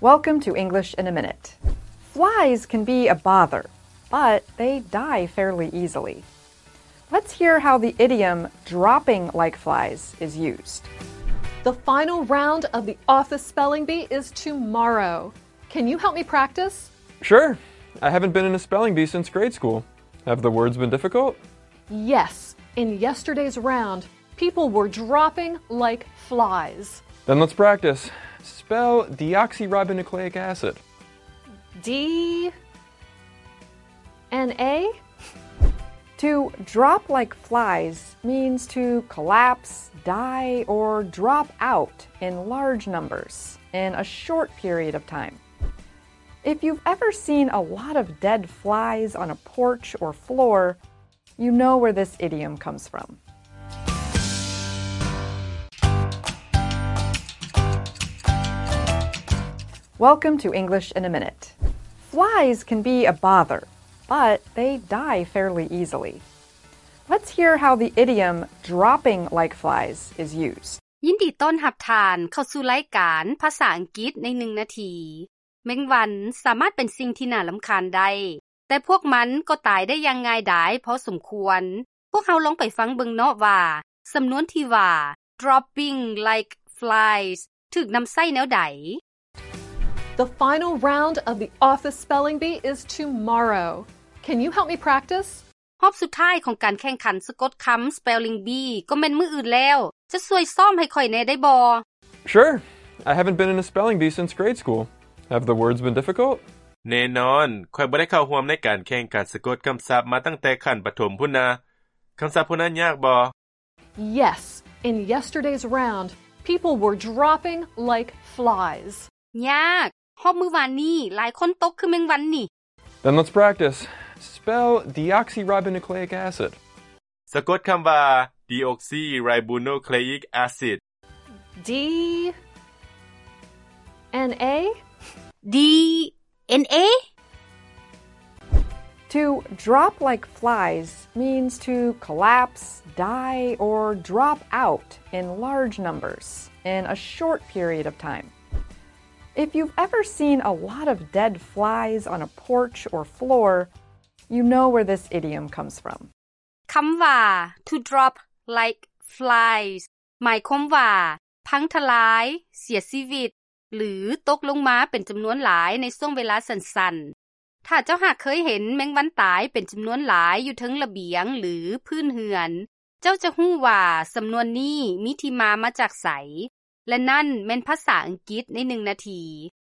Welcome to English in a Minute. Flies can be a bother, but they die fairly easily. Let's hear how the idiom dropping like flies is used. The final round of the office spelling bee is tomorrow. Can you help me practice? Sure. I haven't been in a spelling bee since grade school. Have the words been difficult? Yes. In yesterday's round, people were dropping like flies. Then let's practice. Spell deoxyribonucleic acid. D-N-A? To drop like flies means to collapse, die, or drop out in large numbers in a short period of time. If you've ever seen a lot of dead flies on a porch or floor, you know where this idiom comes from. Welcome to English in a Minute. Flies can be a bother, but they die fairly easily. Let's hear how the idiom dropping like flies is used. ยินดีต้อนรับท่านเข้าสู่รายการภาษาอังกฤษใน1นาทีแมงวันสามารถเป็นสิ่งที่น่ารำคาญได้แต่พวกมันก็ตายได้อย่างง่ายดายพอสมควรพวกเราลองไปฟังเบิ่งเนาะว่าสำนวนที่ว่า dropping like flies ถูกนำใช้แนวใด The final round of the office spelling bee is tomorrow. Can you help me practice? รอบสุดท้ายของการแข่งขันสะกดคำ spelling bee ก็แม่นมื้ออื่นแล้วจะช่วยซ่อมให้ข่อยแน่ได้บ่ Sure. I haven't been in a spelling bee since grade school. Have the words been difficult? แน่นอนข้อยบ่ได้เข้าร่วมในการแข่งขันสะกดคำศัพท์มาตั้งแต่ขั้นประถมพุ่นนะคำศัพท์พวกนั้นยากบ่ Yes. In yesterday's round, people were dropping like flies. ยากรอบมื้อวานนี้หลายคนตกคือแมงวันนี่ Then let's practice. Spell deoxyribonucleic acid. สะกดคำว่า deoxyribonucleic acid D-N-A? D-N-A? To drop like flies means to collapse, die, or drop out in large numbers in a short period of time. If you've ever seen a lot of dead flies on a porch or floor, you know where this idiom comes from. คำว่า to drop like flies หมายความว่าพังทลายเสียชีวิตหรือตกลงมาเป็นจำนวนหลายในช่วงเวลาสั้นๆถ้าเจ้าหากเคยเห็นแมงวันตายเป็นจำนวนหลายอยู่เทิงระเบียงหรือพื้นเรือนเจ้าจะรู้ว่าสำนวนนี้มีที่มาจากไสและนั่นแม่นภาษาอังกฤษใน1นาที